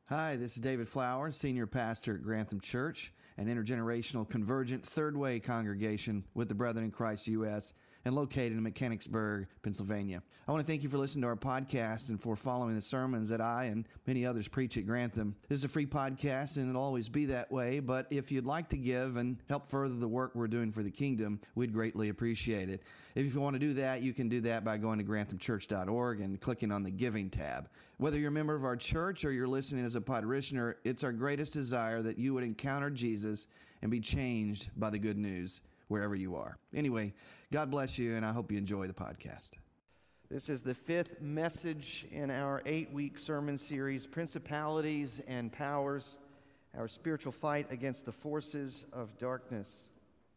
Hi, this is David Flowers, Senior Pastor at Grantham Church, an intergenerational convergent third way congregation with the Brethren in Christ U.S. and located in Mechanicsburg, Pennsylvania. I want to thank you for listening to our podcast and for following the sermons that I and many others preach at Grantham. This is a free podcast and it'll always be that way, but if you'd like to give and help further the work we're doing for the kingdom, we'd greatly appreciate it. If you want to do that, you can do that by going to granthamchurch.org and clicking on the Giving tab. Whether you're a member of our church or you're listening as a parishioner, it's our greatest desire that you would encounter Jesus and be changed by the good news wherever you are. Anyway, God bless you, and I hope you enjoy the podcast. This is the fifth message in our 8-week sermon series, Principalities and Powers, our spiritual fight against the forces of darkness.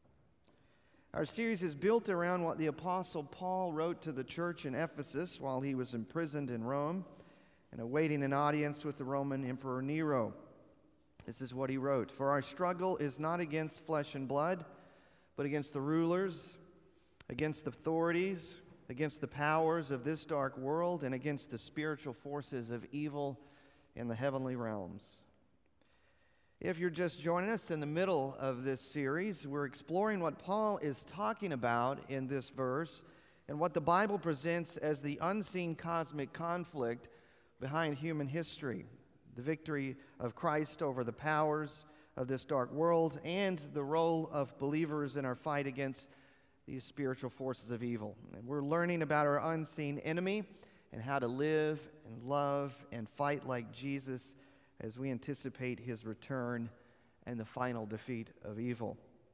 Our series is built around what the Apostle Paul wrote to the church in Ephesus while he was imprisoned in Rome and awaiting an audience with the Roman Emperor Nero. This is what he wrote: "For our struggle is not against flesh and blood, but against the rulers, against the authorities, against the powers of this dark world, and against the spiritual forces of evil in the heavenly realms." If you're just joining us in the middle of this series, we're exploring what Paul is talking about in this verse and what the Bible presents as the unseen cosmic conflict behind human history, the victory of Christ over the powers of this dark world, and the role of believers in our fight against these spiritual forces of evil. And we're learning about our unseen enemy and how to live and love and fight like Jesus as we anticipate his return and the final defeat of evil.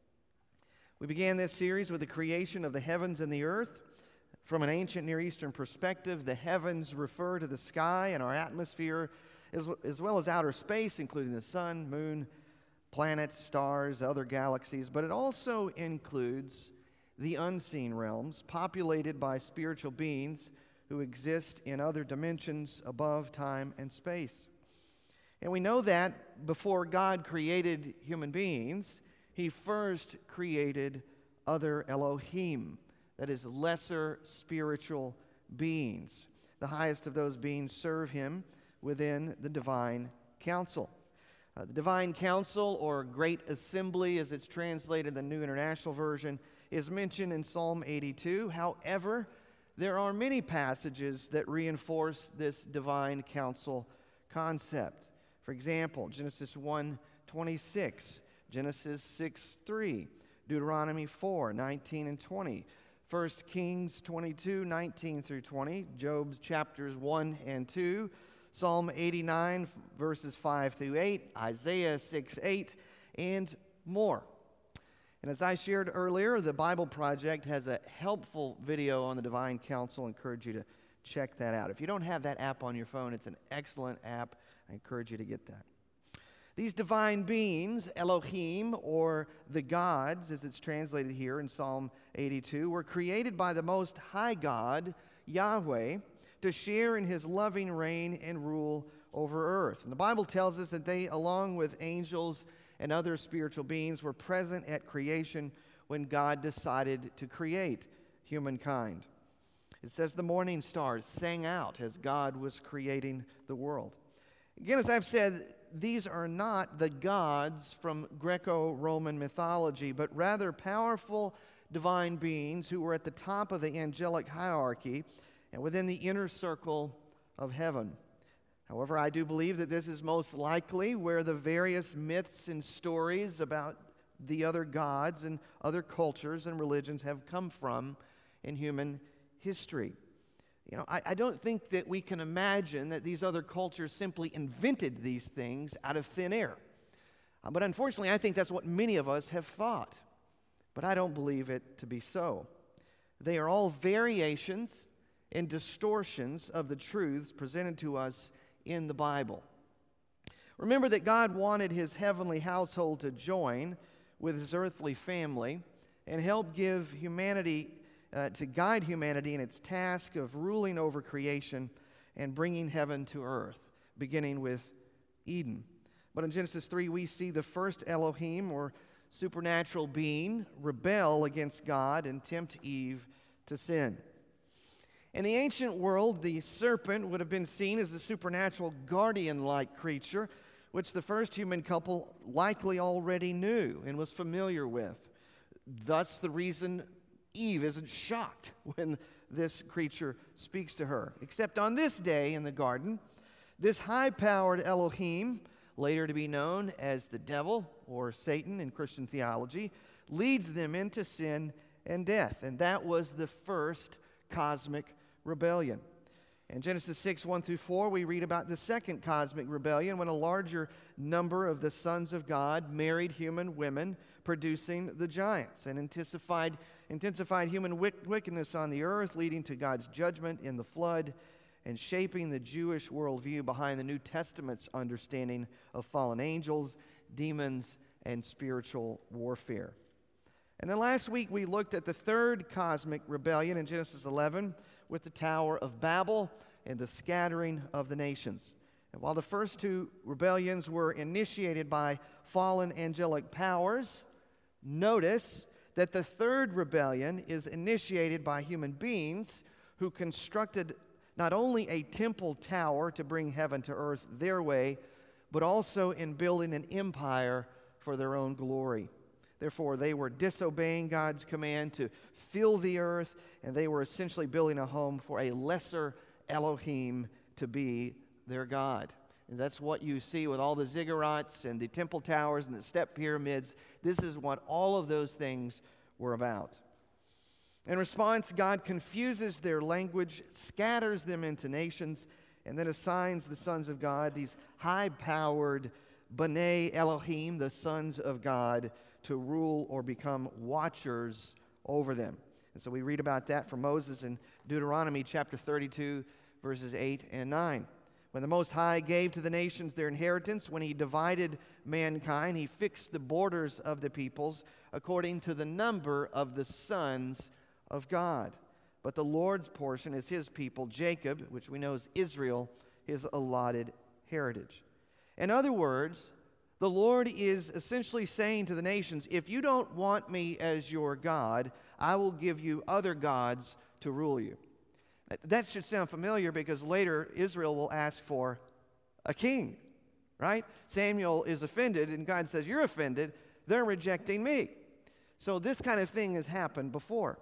We began this series with the creation of the heavens and the earth. From an ancient Near Eastern perspective, the heavens refer to the sky and our atmosphere, as well as outer space, including the sun, moon, planets, stars, other galaxies, but it also includes the unseen realms populated by spiritual beings who exist in other dimensions above time and space. And we know that before God created human beings, he first created other Elohim, that is, lesser spiritual beings. The highest of those beings serve him within the divine council. The Divine Council, or Great Assembly as it's translated in the New International Version, is mentioned in Psalm 82. However, there are many passages that reinforce this Divine Council concept. For example, Genesis 1:26, Genesis 6:3, Deuteronomy 4:19 and 20, 1 Kings 22:19 through 20, Job's chapters 1 and 2, Psalm 89, verses 5 through 8, Isaiah 6:8, and more. And as I shared earlier, the Bible Project has a helpful video on the Divine Council. I encourage you to check that out. If you don't have that app on your phone, it's an excellent app. I encourage you to get that. These divine beings, Elohim, or the gods, as it's translated here in Psalm 82, were created by the Most High God, Yahweh, to share in his loving reign and rule over earth. And the Bible tells us that they, along with angels and other spiritual beings, were present at creation when God decided to create humankind. It says the morning stars sang out as God was creating the world. Again, as I've said, these are not the gods from Greco-Roman mythology, but rather powerful divine beings who were at the top of the angelic hierarchy and within the inner circle of heaven. However, I do believe that this is most likely where the various myths and stories about the other gods and other cultures and religions have come from in human history. You know, I don't think that we can imagine that these other cultures simply invented these things out of thin air. But unfortunately, I think that's what many of us have thought. But I don't believe it to be so. They are all variations and distortions of the truths presented to us in the Bible. Remember that God wanted his heavenly household to join with his earthly family and help give humanity, to guide humanity in its task of ruling over creation and bringing heaven to earth, beginning with Eden. But in Genesis 3, we see the first Elohim, or supernatural being, rebel against God and tempt Eve to sin. In the ancient world, the serpent would have been seen as a supernatural guardian-like creature, which the first human couple likely already knew and was familiar with. Thus, the reason Eve isn't shocked when this creature speaks to her. Except on this day in the garden, this high-powered Elohim, later to be known as the devil or Satan in Christian theology, leads them into sin and death. And that was the first cosmic rebellion. In Genesis 6, 1-4, we read about the second cosmic rebellion when a larger number of the sons of God married human women, producing the giants, and intensified human wickedness on the earth, leading to God's judgment in the flood and shaping the Jewish worldview behind the New Testament's understanding of fallen angels, demons, and spiritual warfare. And then last week we looked at the third cosmic rebellion in Genesis 11 with the Tower of Babel and the scattering of the nations. And while the first two rebellions were initiated by fallen angelic powers, notice that the third rebellion is initiated by human beings who constructed not only a temple tower to bring heaven to earth their way, but also in building an empire for their own glory. Therefore, they were disobeying God's command to fill the earth, and they were essentially building a home for a lesser Elohim to be their God. And that's what you see with all the ziggurats and the temple towers and the step pyramids. This is what all of those things were about. In response, God confuses their language, scatters them into nations, and then assigns the sons of God, these high-powered B'nai Elohim, the sons of God, to rule or become watchers over them. And so we read about that from Moses in Deuteronomy chapter 32, verses 8 and 9. When the Most High gave to the nations their inheritance, when he divided mankind, he fixed the borders of the peoples according to the number of the sons of God. But the Lord's portion is his people, Jacob, which we know is Israel, his allotted heritage. In other words, the Lord is essentially saying to the nations, if you don't want me as your God, I will give you other gods to rule you. That should sound familiar because later Israel will ask for a king, right? Samuel is offended and God says, you're offended, they're rejecting me. So this kind of thing has happened before.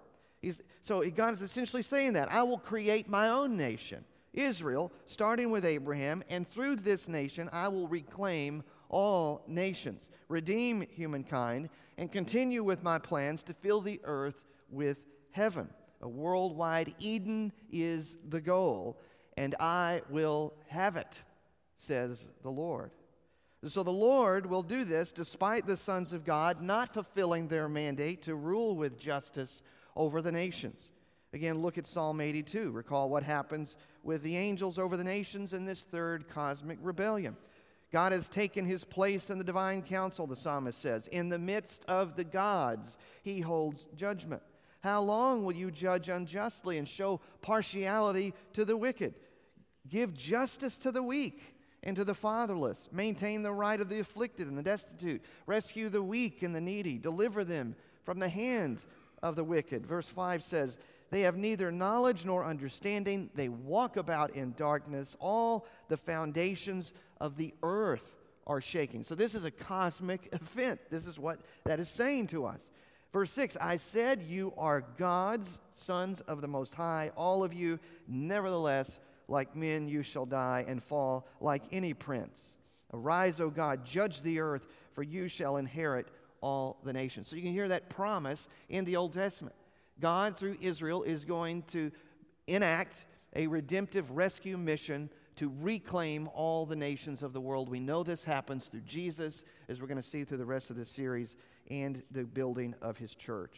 So God is essentially saying that. I will create my own nation, Israel, starting with Abraham, and through this nation I will reclaim all nations, redeem humankind, and continue with my plans to fill the earth with heaven. A worldwide Eden is the goal, and I will have it, says the Lord. So the Lord will do this despite the sons of God not fulfilling their mandate to rule with justice over the nations. Again, look at Psalm 82. Recall what happens with the angels over the nations in this third cosmic rebellion. God has taken his place in the divine council, the psalmist says. In the midst of the gods, he holds judgment. How long will you judge unjustly and show partiality to the wicked? Give justice to the weak and to the fatherless. Maintain the right of the afflicted and the destitute. Rescue the weak and the needy. Deliver them from the hand of the wicked. Verse 5 says, they have neither knowledge nor understanding. They walk about in darkness. All the foundations of the earth are shaking. So this is a cosmic event. This is what that is saying to us. Verse 6, I said, you are gods, sons of the Most High, all of you. Nevertheless, like men you shall die and fall like any prince. Arise, O God, judge the earth, for you shall inherit all the nations. So you can hear that promise in the Old Testament. God, through Israel, is going to enact a redemptive rescue mission to reclaim all the nations of the world. We know this happens through Jesus, as we're going to see through the rest of this series, and the building of his church.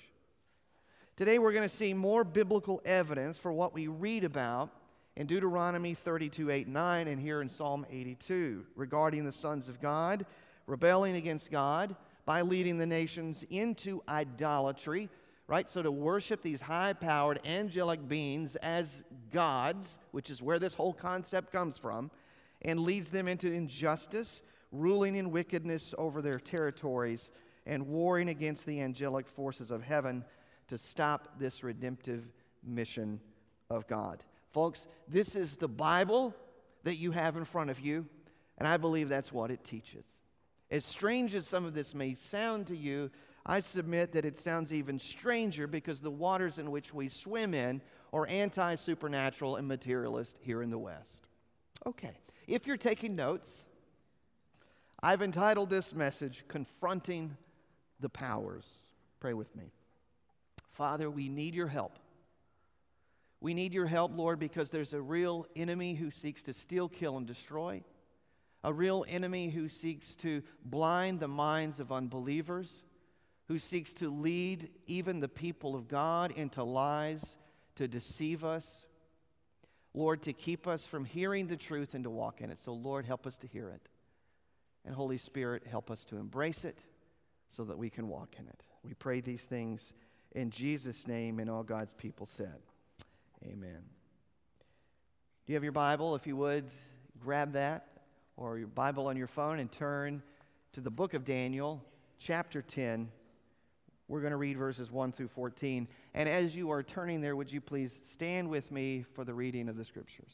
Today we're going to see more biblical evidence for what we read about in Deuteronomy 32, 8, 9, and here in Psalm 82, regarding the sons of God rebelling against God by leading the nations into idolatry, right? So to worship these high-powered angelic beings as gods, which is where this whole concept comes from, and leads them into injustice, ruling in wickedness over their territories, and warring against the angelic forces of heaven to stop this redemptive mission of God. Folks, this is the Bible that you have in front of you, and I believe that's what it teaches. As strange as some of this may sound to you, I submit that it sounds even stranger because the waters in which we swim in are anti-supernatural and materialist here in the West. Okay, if you're taking notes, I've entitled this message, Confronting the Powers. Pray with me. Father, we need your help. We need your help, Lord, because there's a real enemy who seeks to steal, kill, and destroy. A real enemy who seeks to blind the minds of unbelievers, who seeks to lead even the people of God into lies, to deceive us. Lord, to keep us from hearing the truth and to walk in it. So, Lord, help us to hear it. And Holy Spirit, help us to embrace it so that we can walk in it. We pray these things in Jesus' name, and all God's people said, amen. Do you have your Bible? If you would, grab that, or your Bible on your phone, and turn to the book of Daniel, chapter 10. We're going to read verses 1 through 14. And as you are turning there, would you please stand with me for the reading of the Scriptures?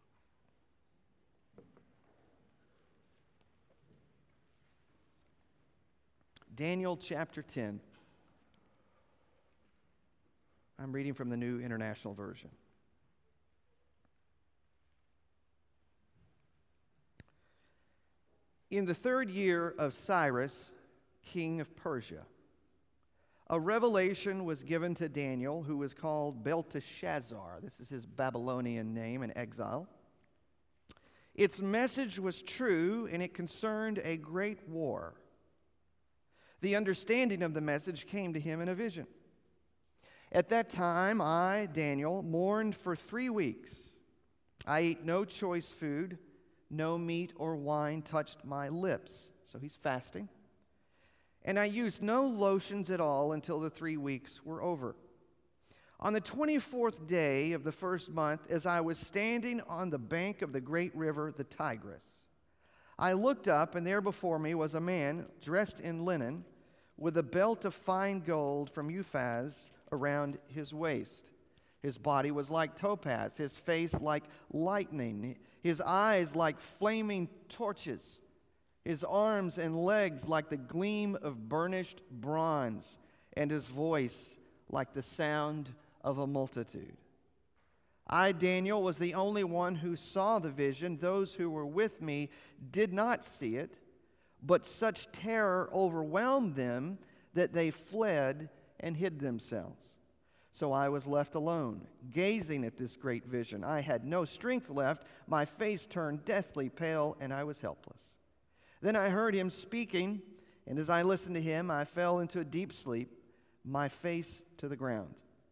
Daniel chapter 10. I'm reading from the New International Version. In the 3rd year of Cyrus, king of Persia, a revelation was given to Daniel, who was called Belteshazzar. This is his Babylonian name in exile. Its message was true, and it concerned a great war. The understanding of the message came to him in a vision. At that time, I, Daniel, mourned for 3 weeks. I ate no choice food, no meat or wine touched my lips. So he's fasting. And I used no lotions at all until the 3 weeks were over. On the 24th day of the 1st month, as I was standing on the bank of the great river, the Tigris, I looked up, and there before me was a man dressed in linen, with a belt of fine gold from Uphaz around his waist. His body was like topaz, his face like lightning, his eyes like flaming torches, his arms and legs like the gleam of burnished bronze, and his voice like the sound of a multitude. I, Daniel, was the only one who saw the vision. Those who were with me did not see it, but such terror overwhelmed them that they fled and hid themselves. So I was left alone, gazing at this great vision. I had no strength left. My face turned deathly pale, and I was helpless. Then I heard him speaking, and as I listened to him, I fell into a deep sleep, my face to the ground.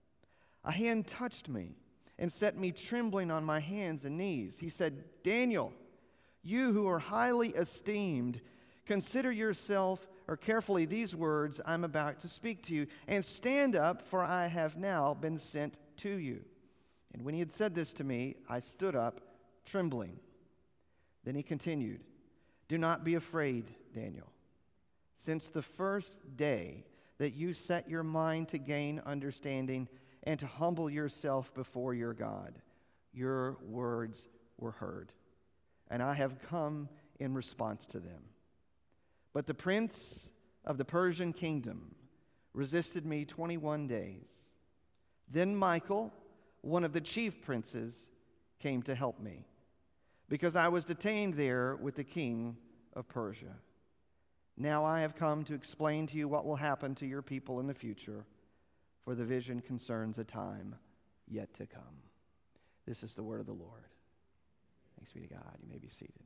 A hand touched me and set me trembling on my hands and knees. He said, Daniel, you who are highly esteemed, consider yourself, or carefully, these words I'm about to speak to you, and stand up, for I have now been sent to you. And when he had said this to me, I stood up, trembling. Then he continued, do not be afraid, Daniel. Since the first day that you set your mind to gain understanding and to humble yourself before your God, your words were heard, and I have come in response to them. But the prince of the Persian kingdom resisted me 21 days. Then Michael, one of the chief princes, came to help me, because I was detained there with the king of Persia. Now I have come to explain to you what will happen to your people in the future, for the vision concerns a time yet to come. This is the word of the Lord. Thanks be to God. You may be seated.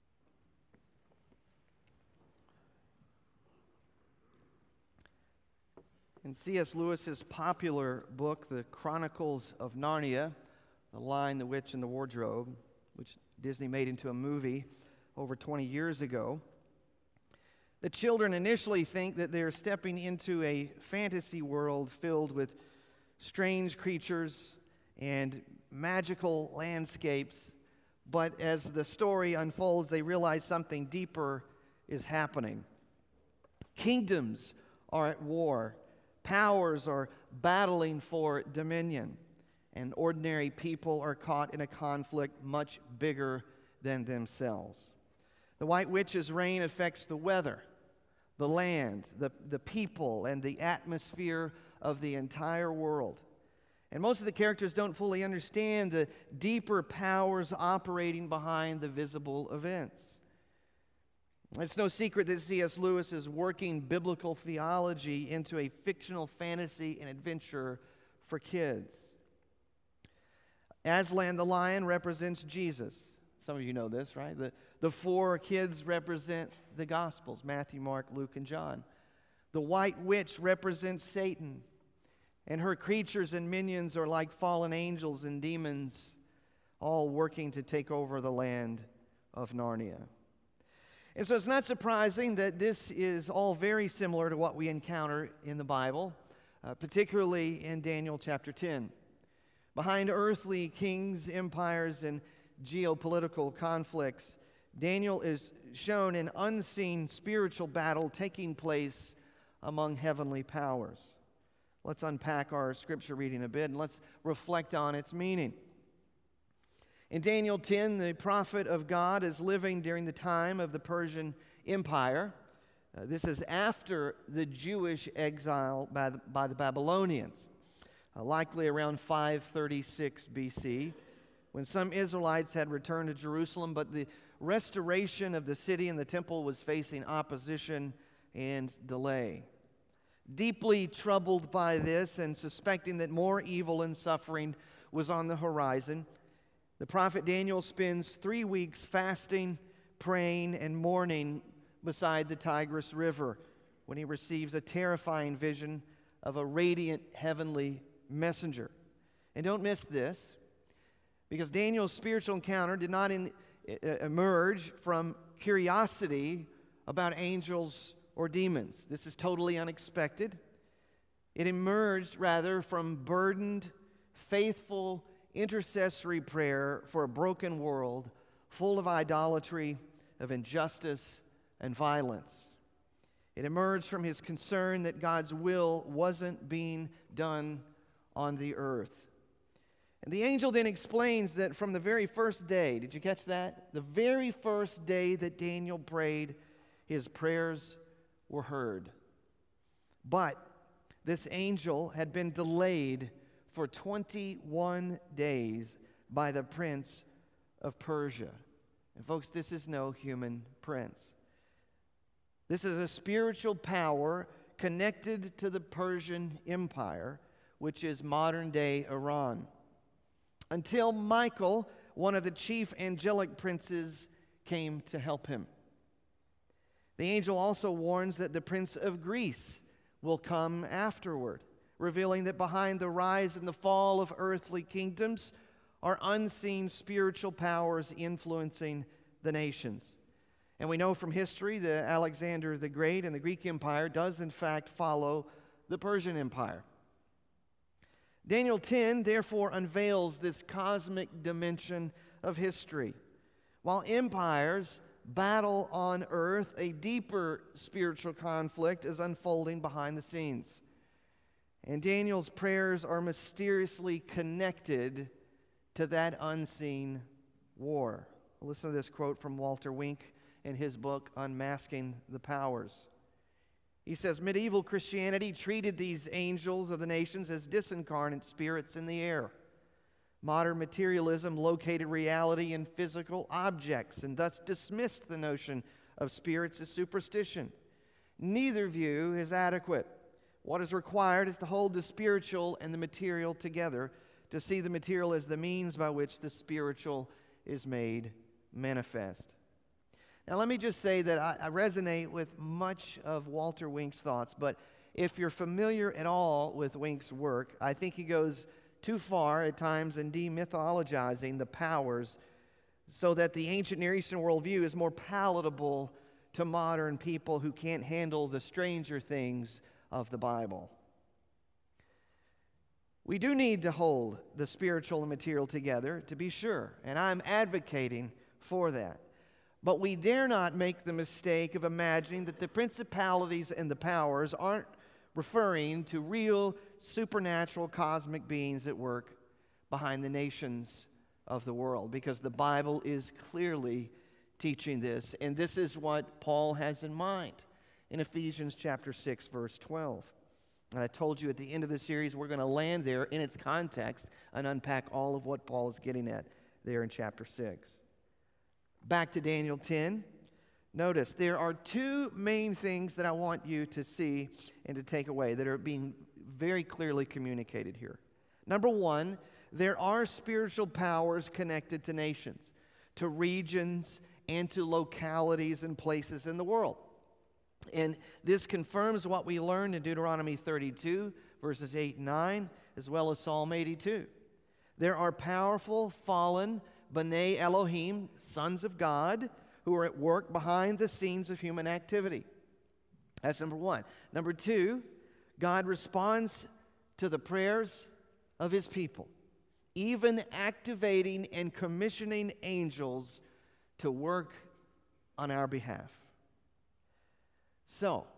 In C.S. Lewis's popular book, The Chronicles of Narnia, The Lion, the Witch, and the Wardrobe, which Disney made into a movie over 20 years ago, the children initially think that they're stepping into a fantasy world filled with strange creatures and magical landscapes. But as the story unfolds, they realize something deeper is happening. Kingdoms are at war. Powers are battling for dominion. and ordinary people are caught in a conflict much bigger than themselves. The White Witch's reign affects the weather, the land, the people, and the atmosphere of the entire world. And most of the characters don't fully understand the deeper powers operating behind the visible events. It's no secret that C.S. Lewis is working biblical theology into a fictional fantasy and adventure for kids. Aslan the lion represents Jesus. Some of you know this, right? The four kids represent the Gospels, Matthew, Mark, Luke, and John. The White Witch represents Satan, and her creatures and minions are like fallen angels and demons, all working to take over the land of Narnia. And so it's not surprising that this is all very similar to what we encounter in the Bible, particularly in Daniel chapter 10. Behind earthly kings, empires, and geopolitical conflicts, Daniel is shown an unseen spiritual battle taking place among heavenly powers. Let's unpack our scripture reading a bit and let's reflect on its meaning. In Daniel 10, the prophet of God is living during the time of the Persian Empire. This is after the Jewish exile by the Babylonians, likely around 536 BC, when some Israelites had returned to Jerusalem, but the restoration of the city and the temple was facing opposition and delay. Deeply troubled by this and suspecting that more evil and suffering was on the horizon, the prophet Daniel spends 3 weeks fasting, praying, and mourning beside the Tigris River when he receives a terrifying vision of a radiant heavenly messenger. And don't miss this, because Daniel's spiritual encounter did not emerge from curiosity about angels or demons. This is totally unexpected. It emerged rather from burdened, faithful, intercessory prayer for a broken world full of idolatry, of injustice, and violence. It emerged from his concern that God's will wasn't being done on the earth. And the angel then explains that from the very first day, did you catch that? The very first day that Daniel prayed, his prayers were heard. But this angel had been delayed for 21 days by the prince of Persia. And folks, this is no human prince. This is a spiritual power connected to the Persian Empire, which is modern-day Iran. Until Michael, one of the chief angelic princes, came to help him. The angel also warns that the prince of Greece will come afterward, revealing that behind the rise and the fall of earthly kingdoms are unseen spiritual powers influencing the nations. And we know from history that Alexander the Great and the Greek Empire does in fact follow the Persian Empire. Daniel 10 therefore unveils this cosmic dimension of history. While empires battle on earth, a deeper spiritual conflict is unfolding behind the scenes. And Daniel's prayers are mysteriously connected to that unseen war. Listen to this quote from Walter Wink in his book, Unmasking the Powers. He says, medieval Christianity treated these angels of the nations as disincarnate spirits in the air. Modern materialism located reality in physical objects and thus dismissed the notion of spirits as superstition. Neither view is adequate. What is required is to hold the spiritual and the material together, to see the material as the means by which the spiritual is made manifest. Now, let me just say that I resonate with much of Walter Wink's thoughts, but if you're familiar at all with Wink's work, I think he goes too far at times in demythologizing the powers so that the ancient Near Eastern worldview is more palatable to modern people who can't handle the stranger things of the Bible. We do need to hold the spiritual and material together, to be sure, and I'm advocating for that. But we dare not make the mistake of imagining that the principalities and the powers aren't referring to real supernatural cosmic beings at work, behind the nations of the world, because the Bible is clearly teaching this, and this is what Paul has in mind in Ephesians chapter 6, verse 12. And I told you at the end of the series we're going to land there in its context and unpack all of what Paul is getting at there in chapter 6. Back to Daniel 10. Notice there are two main things that I want you to see and to take away that are being very clearly communicated here. Number one, there are spiritual powers connected to nations, to regions, and to localities and places in the world. And this confirms what we learned in Deuteronomy 32, verses 8 and 9, as well as Psalm 82. There are powerful, fallen, B'nai Elohim, sons of God, who are at work behind the scenes of human activity. That's number one. Number two, God responds to the prayers of His people, even activating and commissioning angels to work on our behalf. So,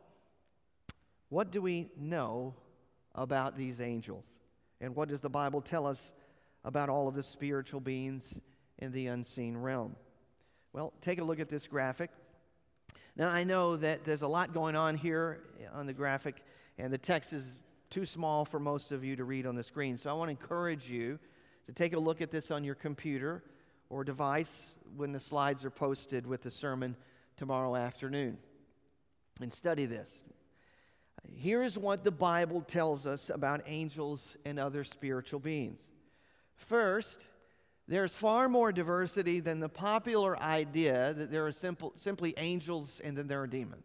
what do we know about these angels? And what does the Bible tell us about all of the spiritual beings in the unseen realm? Well, take a look at this graphic. Now, I know that there's a lot going on here on the graphic, and the text is too small for most of you to read on the screen. So I want to encourage you to take a look at this on your computer or device when the slides are posted with the sermon tomorrow afternoon, and study this. Here's what the Bible tells us about angels and other spiritual beings. First, there's far more diversity than the popular idea that there are simply angels and then there are demons.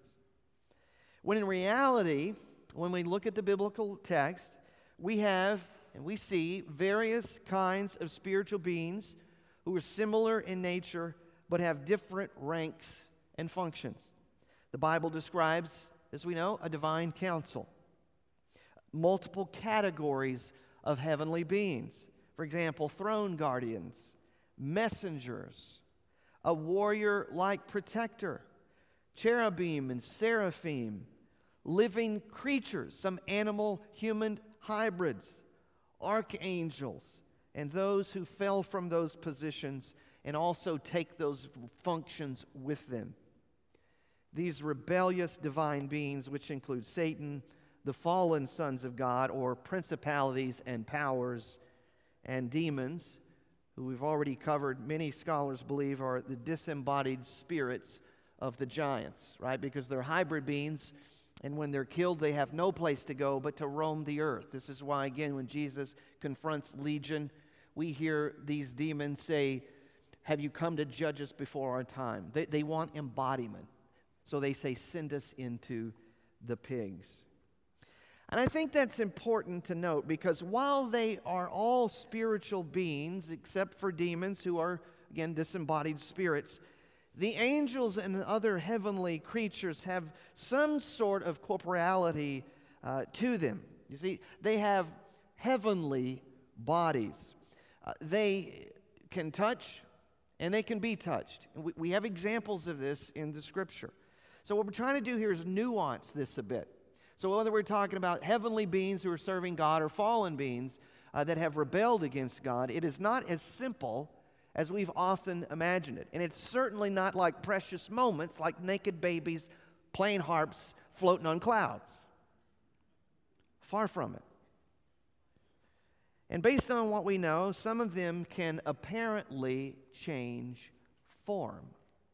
When in reality, when we look at the biblical text, we have and we see various kinds of spiritual beings who are similar in nature but have different ranks and functions. The Bible describes, as we know, a divine council, multiple categories of heavenly beings. For example, throne guardians, messengers, a warrior-like protector, cherubim and seraphim, living creatures, some animal-human hybrids, archangels, and those who fell from those positions and also take those functions with them. These rebellious divine beings, which include Satan, the fallen sons of God, or principalities and powers, and demons, who we've already covered, many scholars believe are the disembodied spirits of the giants, right? Because they're hybrid beings, and when they're killed, they have no place to go but to roam the earth. This is why, again, when Jesus confronts Legion, we hear these demons say, "Have you come to judge us before our time?" They want embodiment. So they say, "Send us into the pigs." And I think that's important to note, because while they are all spiritual beings, except for demons who are, again, disembodied spirits, the angels and other heavenly creatures have some sort of corporeality to them. You see, they have heavenly bodies. They can touch and they can be touched. And we have examples of this in the Scripture. So what we're trying to do here is nuance this a bit. So whether we're talking about heavenly beings who are serving God or fallen beings that have rebelled against God, it is not as simple as we've often imagined it. And it's certainly not like precious moments, like naked babies playing harps floating on clouds. Far from it. And based on what we know, some of them can apparently change form.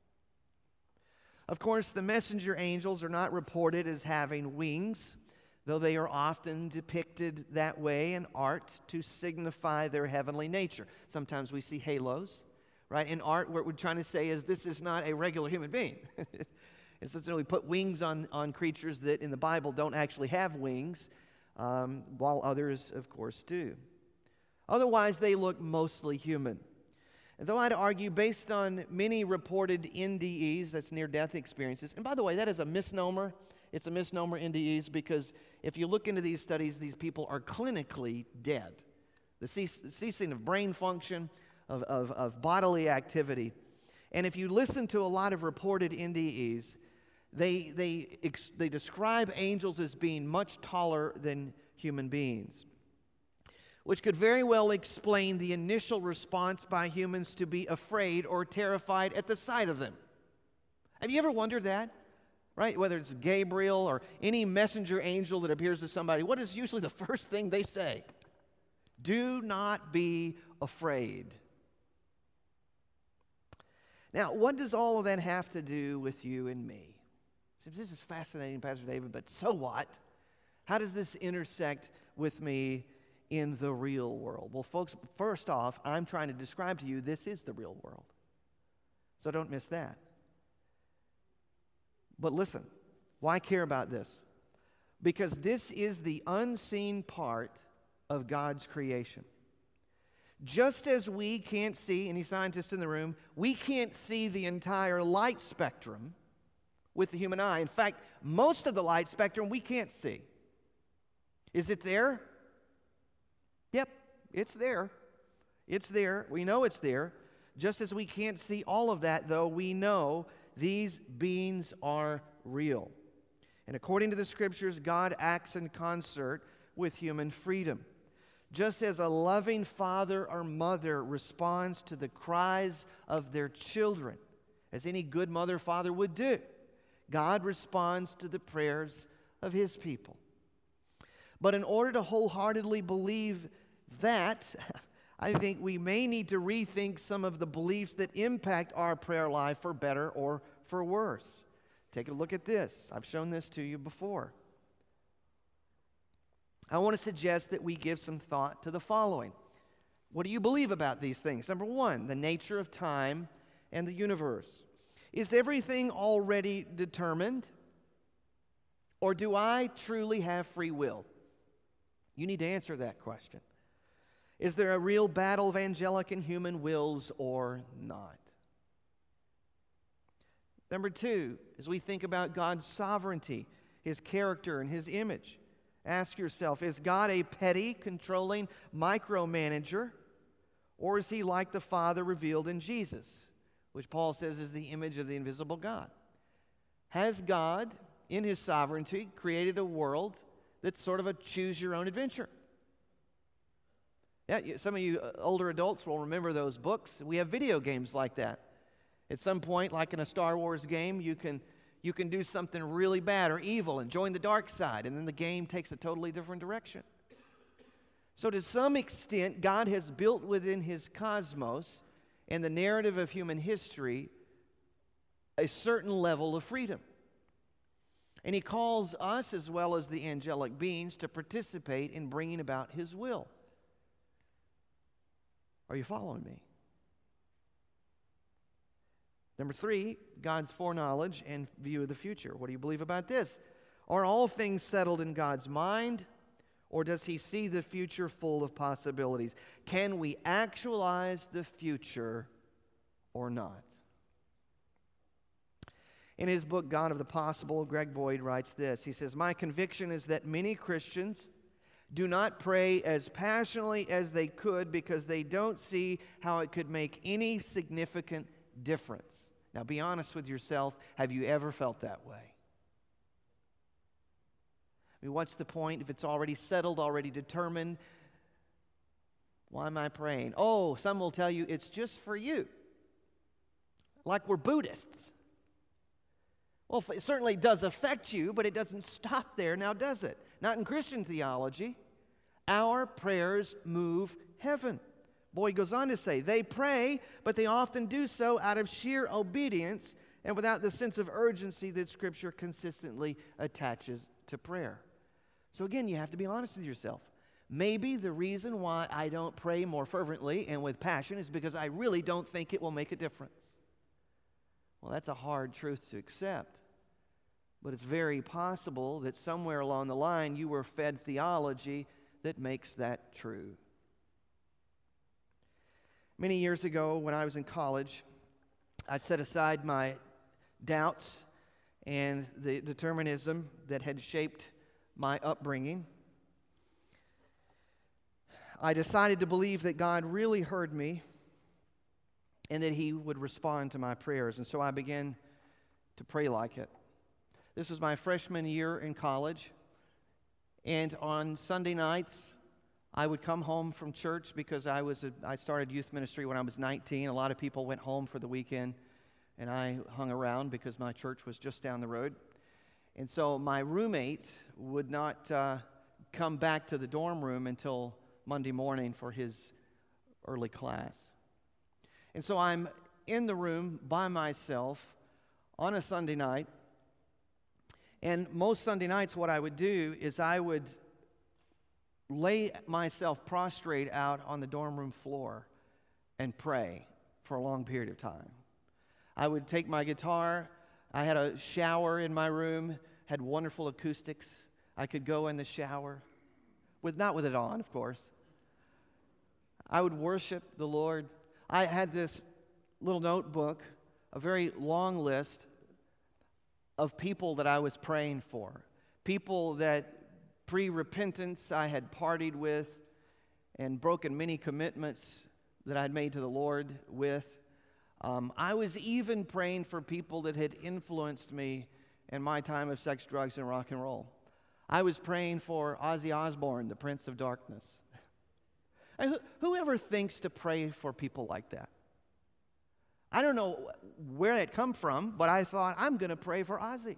Of course, the messenger angels are not reported as having wings, though they are often depicted that way in art to signify their heavenly nature. Sometimes we see halos, right? In art, what we're trying to say is this is not a regular human being. It's just, we put wings on creatures that in the Bible don't actually have wings, while others, of course, do. Otherwise, they look mostly human. And though I'd argue, based on many reported NDEs, that's near-death experiences, and by the way, that is a misnomer. It's a misnomer, NDEs, because if you look into these studies, these people are clinically dead. The ceasing of brain function, of bodily activity. And if you listen to a lot of reported NDEs, they describe angels as being much taller than human beings. which could very well explain the initial response by humans to be afraid or terrified at the sight of them. Have you ever wondered that? Right? Whether it's Gabriel or any messenger angel that appears to somebody, what is usually the first thing they say? Do not be afraid. Now, what does all of that have to do with you and me? This is fascinating, Pastor David, but so what? How does this intersect with me in the real world? Well, folks, first off, I'm trying to describe to you this is the real world. So don't miss that. But listen, why care about this? Because this is the unseen part of God's creation. Just as we can't see, any scientists in the room, we can't see the entire light spectrum with the human eye. In fact, most of the light spectrum we can't see. Is it there? Yep, it's there. It's there. We know it's there. Just as we can't see all of that, though, we know these beings are real. And according to the Scriptures, God acts in concert with human freedom. Just as a loving father or mother responds to the cries of their children, as any good mother or father would do, God responds to the prayers of His people. But in order to wholeheartedly believe that, I think we may need to rethink some of the beliefs that impact our prayer life for better or for worse. Take a look at this. I've shown this to you before. I want to suggest that we give some thought to the following. What do you believe about these things? Number one, the nature of time and the universe. Is everything already determined? Or do I truly have free will? You need to answer that question. Is there a real battle of angelic and human wills or not? Number two, as we think about God's sovereignty, His character, and His image, ask yourself, is God a petty, controlling micromanager, or is He like the Father revealed in Jesus, which Paul says is the image of the invisible God? Has God, in His sovereignty, created a world that's sort of a choose-your-own-adventure? Yeah, some of you older adults will remember those books. We have video games like that. At some point, like in a Star Wars game, you can do something really bad or evil and join the dark side, and then the game takes a totally different direction. So to some extent, God has built within His cosmos and the narrative of human history a certain level of freedom. And He calls us, as well as the angelic beings, to participate in bringing about His will. Are you following me? Number three, God's foreknowledge and view of the future. What do you believe about this? Are all things settled in God's mind, or does He see the future full of possibilities? Can we actualize the future or not? In his book, God of the Possible, Greg Boyd writes this. He says, "My conviction is that many Christians do not pray as passionately as they could because they don't see how it could make any significant difference." Now, be honest with yourself. Have you ever felt that way? I mean, what's the point if it's already settled, already determined? Why am I praying? Oh, some will tell you it's just for you. Like we're Buddhists. Well, it certainly does affect you, but it doesn't stop there, now does it? Not in Christian theology. Our prayers move heaven. Boyd goes on to say, they pray, but they often do so out of sheer obedience and without the sense of urgency that Scripture consistently attaches to prayer. So again, you have to be honest with yourself. Maybe the reason why I don't pray more fervently and with passion is because I really don't think it will make a difference. Well, that's a hard truth to accept. But it's very possible that somewhere along the line you were fed theology that makes that true. Many years ago, when I was in college, I set aside my doubts and the determinism that had shaped my upbringing. I decided to believe that God really heard me and that He would respond to my prayers. And so I began to pray like it. This was my freshman year in college. And on Sunday nights, I would come home from church because I started youth ministry when I was 19. A lot of people went home for the weekend, and I hung around because my church was just down the road. And so my roommate would not come back to the dorm room until Monday morning for his early class. And so I'm in the room by myself on a Sunday night. And most Sunday nights what I would do is I would lay myself prostrate out on the dorm room floor and pray for a long period of time. I would take my guitar. I had a shower in my room, had wonderful acoustics. I could go in the shower, not with it on, of course. I would worship the Lord. I had this little notebook, a very long list of people that I was praying for, people that pre-repentance I had partied with and broken many commitments that I'd made to the Lord with. I was even praying for people that had influenced me in my time of sex, drugs, and rock and roll. I was praying for Ozzy Osbourne, the Prince of Darkness. Whoever thinks to pray for people like that? I don't know where it come from, but I thought, I'm going to pray for Ozzy.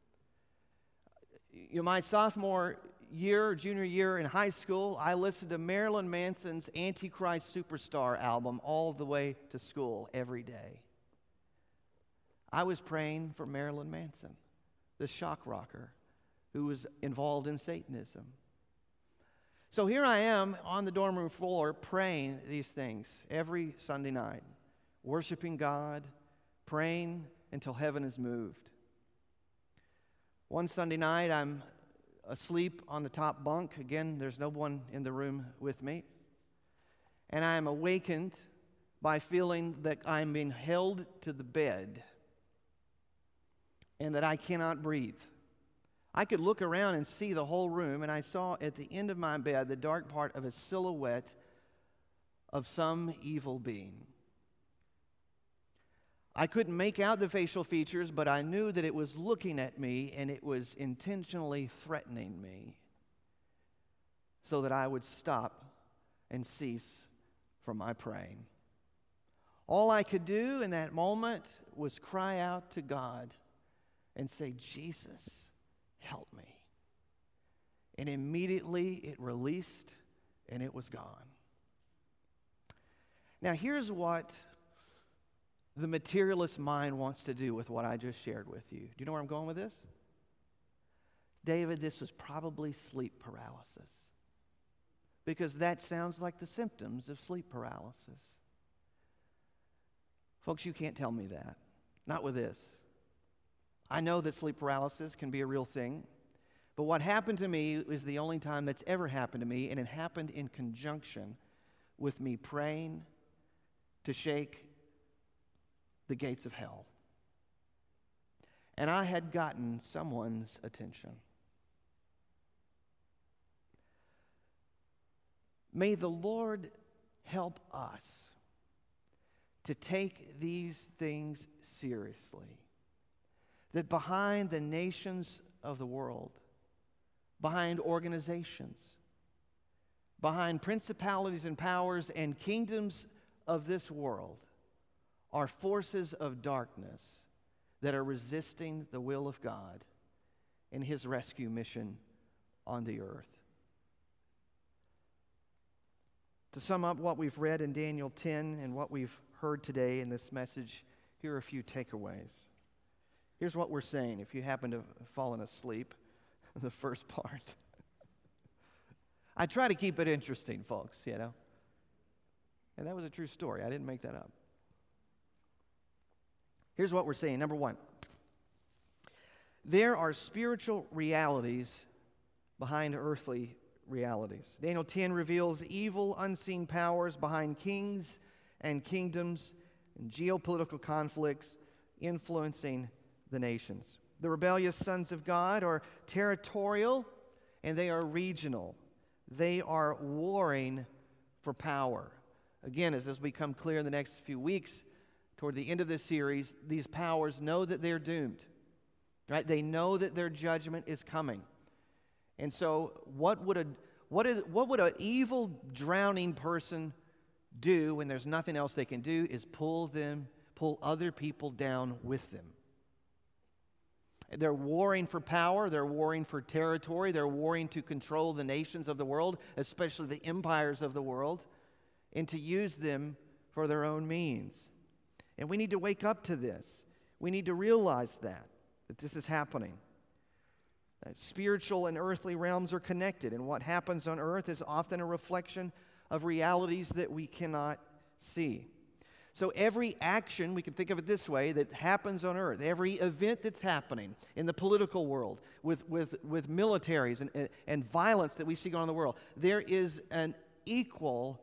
My sophomore year, junior year in high school, I listened to Marilyn Manson's Antichrist Superstar album all the way to school every day. I was praying for Marilyn Manson, the shock rocker who was involved in Satanism. So here I am on the dorm room floor praying these things every Sunday night, worshiping God, praying until heaven is moved. One Sunday night, I'm asleep on the top bunk. Again, there's no one in the room with me. And I am awakened by feeling that I'm being held to the bed and that I cannot breathe. I could look around and see the whole room, and I saw at the end of my bed the dark part of a silhouette of some evil being. I couldn't make out the facial features, but I knew that it was looking at me and it was intentionally threatening me so that I would stop and cease from my praying. All I could do in that moment was cry out to God and say, Jesus, help me. And immediately it released and it was gone. Now here's what the materialist mind wants to do with what I just shared with you. Do you know where I'm going with this? David, this was probably sleep paralysis. Because that sounds like the symptoms of sleep paralysis. Folks, you can't tell me that. Not with this. I know that sleep paralysis can be a real thing. But what happened to me is the only time that's ever happened to me, and it happened in conjunction with me praying to shake the gates of hell. And I had gotten someone's attention. May the Lord help us to take these things seriously. That behind the nations of the world, behind organizations, behind principalities and powers and kingdoms of this world, are forces of darkness that are resisting the will of God in His rescue mission on the earth. To sum up what we've read in Daniel 10 and what we've heard today in this message, here are a few takeaways. Here's what we're saying if you happen to have fallen asleep the first part. I try to keep it interesting, folks, you know. And that was a true story. I didn't make that up. Here's what we're saying. Number one, there are spiritual realities behind earthly realities. Daniel 10 reveals evil, unseen powers behind kings and kingdoms and geopolitical conflicts influencing the nations. The rebellious sons of God are territorial and they are regional. They are warring for power. Again, as this will become clear in the next few weeks, toward the end of this series, these powers know that they're doomed. Right? They know that their judgment is coming. And so what would What would an evil, drowning person do when there's nothing else they can do is pull other people down with them. They're warring for power, they're warring for territory, they're warring to control the nations of the world, especially the empires of the world, and to use them for their own means. And we need to wake up to this. We need to realize that this is happening. That spiritual and earthly realms are connected, and what happens on earth is often a reflection of realities that we cannot see. So every action, we can think of it this way, that happens on earth, every event that's happening in the political world, with militaries and violence that we see going on in the world, there is an equal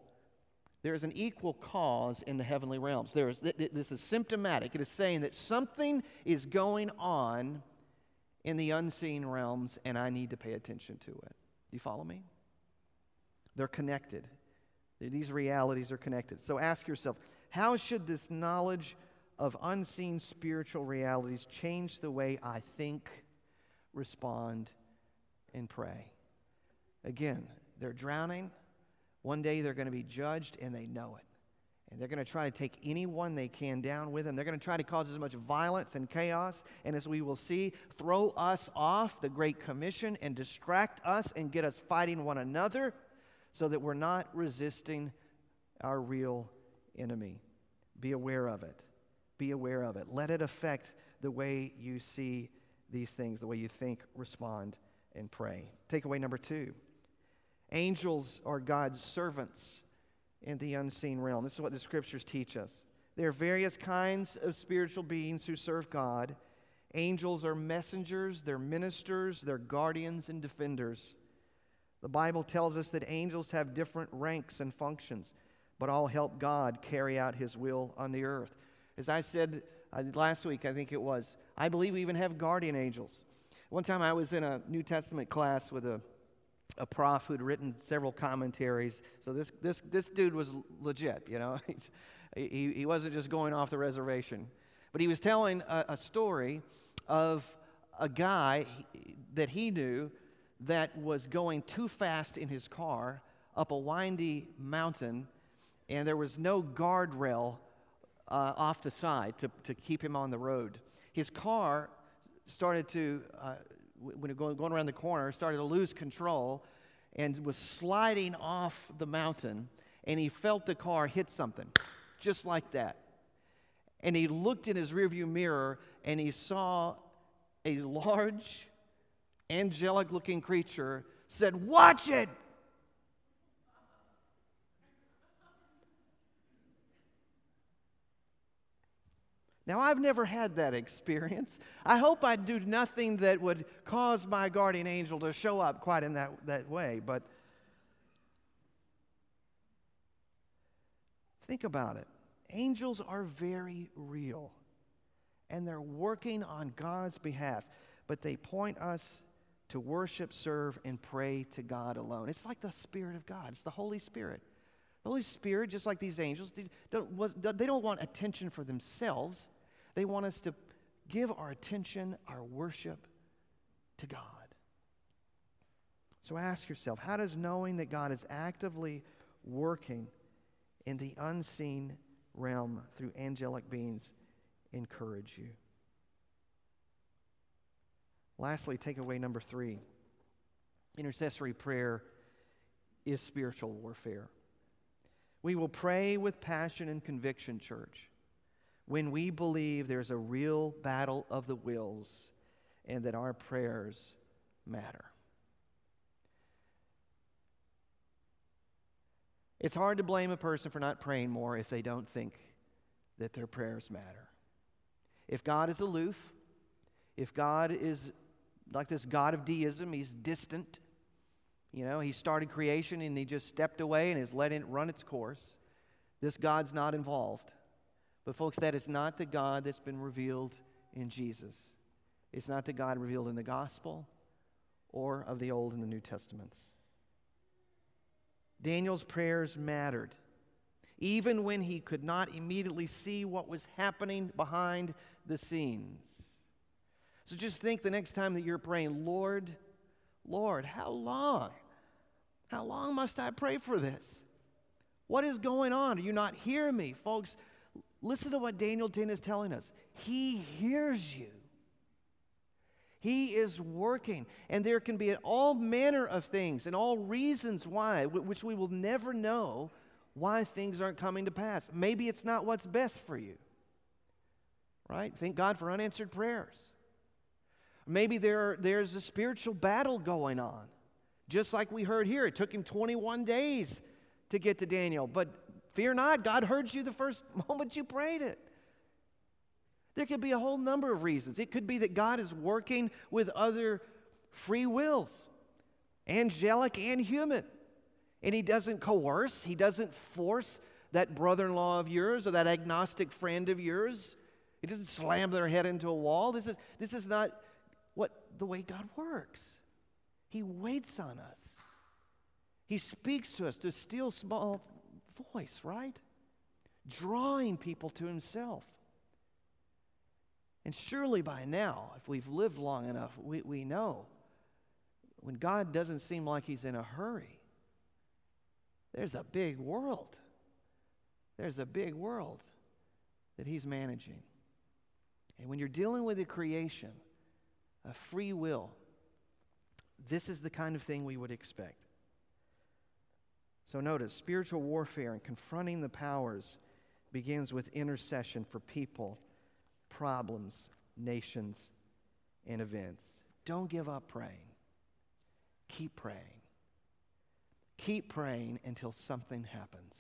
cause in the heavenly realms. This is symptomatic. It is saying that something is going on in the unseen realms, and I need to pay attention to it. Do you follow me? They're connected. These realities are connected. So ask yourself, how should this knowledge of unseen spiritual realities change the way I think, respond, and pray? Again, they're drowning. One day they're going to be judged, and they know it. And they're going to try to take anyone they can down with them. They're going to try to cause as much violence and chaos, and as we will see, throw us off the Great Commission and distract us and get us fighting one another so that we're not resisting our real enemy. Be aware of it. Be aware of it. Let it affect the way you see these things, the way you think, respond, and pray. Takeaway number 2. Angels are God's servants in the unseen realm. This is what the Scriptures teach us. There are various kinds of spiritual beings who serve God. Angels are messengers, they're ministers, they're guardians and defenders. The Bible tells us that angels have different ranks and functions, but all help God carry out His will on the earth. As I said last week, I think it was, I believe we even have guardian angels. One time I was in a New Testament class with a prof who'd written several commentaries. So this dude was legit, you know. He wasn't just going off the reservation. But he was telling a story of a guy that he knew that was going too fast in his car up a windy mountain, and there was no guardrail off the side to keep him on the road. His car started to, when going around the corner, started to lose control and was sliding off the mountain, and he felt the car hit something, just like that. And he looked in his rearview mirror, and he saw a large, angelic-looking creature said, "Watch it!" Now, I've never had that experience. I hope I do nothing that would cause my guardian angel to show up quite in that way, but think about it. Angels are very real, and they're working on God's behalf, but they point us to worship, serve, and pray to God alone. It's like the Spirit of God. It's the Holy Spirit. The Holy Spirit, just like these angels, they don't want attention for themselves. They want us to give our attention, our worship to God. So ask yourself, how does knowing that God is actively working in the unseen realm through angelic beings encourage you? Lastly, takeaway number 3. Intercessory prayer is spiritual warfare. We will pray with passion and conviction, church, when we believe there's a real battle of the wills and that our prayers matter. It's hard to blame a person for not praying more if they don't think that their prayers matter. If God is aloof, if God is like this God of deism, He's distant. You know, He started creation and He just stepped away and has let it run its course. This God's not involved. But folks, that is not the God that's been revealed in Jesus. It's not the God revealed in the gospel or of the Old and the New Testaments. Daniel's prayers mattered, even when he could not immediately see what was happening behind the scenes. So just think the next time that you're praying, Lord, how long? How long must I pray for this? What is going on? Do you not hear me? Folks, listen to what Daniel 10 is telling us. He hears you. He is working. And there can be all manner of things and all reasons why, which we will never know why things aren't coming to pass. Maybe it's not what's best for you. Right? Thank God for unanswered prayers. Maybe there's a spiritual battle going on. Just like we heard here, it took him 21 days to get to Daniel. But fear not, God heard you the first moment you prayed it. There could be a whole number of reasons. It could be that God is working with other free wills, angelic and human. And He doesn't coerce, He doesn't force that brother-in-law of yours or that agnostic friend of yours. He doesn't slam their head into a wall. This is not the way God works. He waits on us. He speaks to us through a still small voice, right? Drawing people to Himself. And surely by now, if we've lived long enough, we know when God doesn't seem like He's in a hurry, there's a big world. There's a big world that He's managing. And when you're dealing with a creation, a free will, this is the kind of thing we would expect. So notice, spiritual warfare and confronting the powers begins with intercession for people, problems, nations, and events. Don't give up praying. Keep praying. Keep praying until something happens.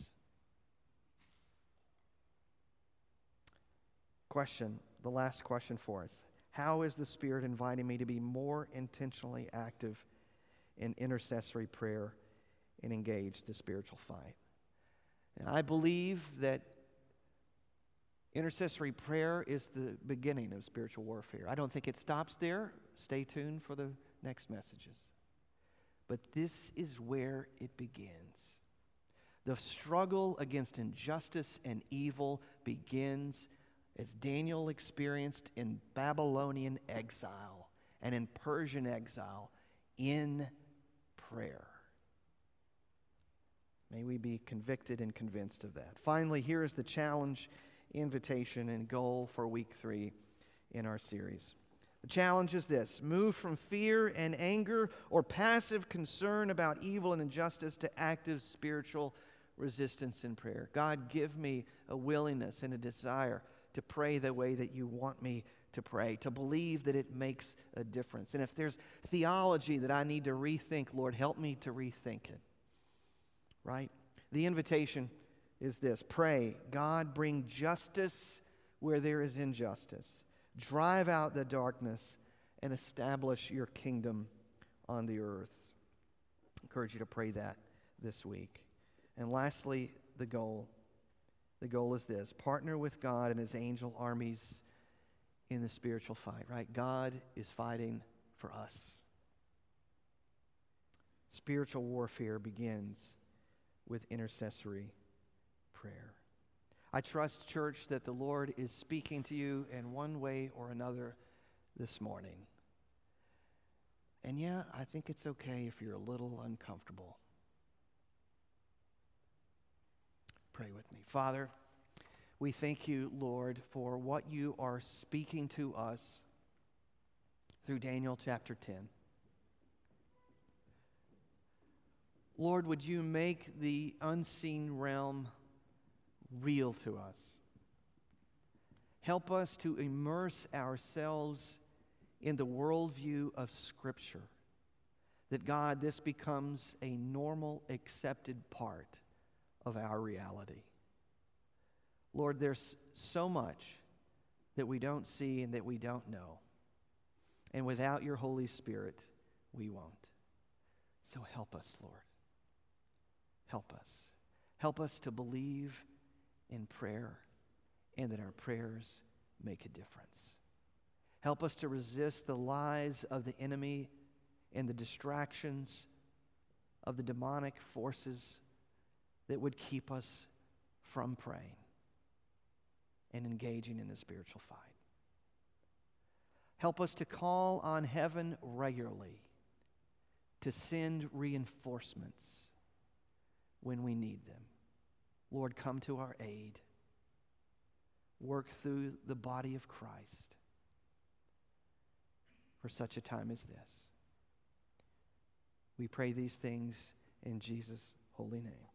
Question, the last question for us. How is the Spirit inviting me to be more intentionally active in intercessory prayer and engage the spiritual fight? And I believe that intercessory prayer is the beginning of spiritual warfare. I don't think it stops there. Stay tuned for the next messages. But this is where it begins. The struggle against injustice and evil begins as Daniel experienced in Babylonian exile and in Persian exile in prayer. May we be convicted and convinced of that. Finally, here is the challenge, invitation, and goal for week 3 in our series. The challenge is this: move from fear and anger or passive concern about evil and injustice to active spiritual resistance in prayer. God, give me a willingness and a desire to pray the way that you want me to pray, to believe that it makes a difference. And if there's theology that I need to rethink, Lord, help me to rethink it. Right? The invitation is this: pray, God, bring justice where there is injustice. Drive out the darkness and establish your kingdom on the earth. I encourage you to pray that this week. And lastly, the goal. The goal is this: partner with God and His angel armies in the spiritual fight, right? God is fighting for us. Spiritual warfare begins with intercessory prayer. I trust, church, that the Lord is speaking to you in one way or another this morning. And yeah, I think it's okay if you're a little uncomfortable. Pray with me. Father, we thank you, Lord, for what you are speaking to us through Daniel chapter 10. Lord, would you make the unseen realm real to us? Help us to immerse ourselves in the worldview of Scripture. That, God, this becomes a normal, accepted part of our reality. Lord, there's so much that we don't see and that we don't know. And without your Holy Spirit, we won't. So help us, Lord. Help us. Help us to believe in prayer and that our prayers make a difference. Help us to resist the lies of the enemy and the distractions of the demonic forces that would keep us from praying and engaging in the spiritual fight. Help us to call on heaven regularly to send reinforcements when we need them. Lord, come to our aid. Work through the body of Christ for such a time as this. We pray these things in Jesus' holy name.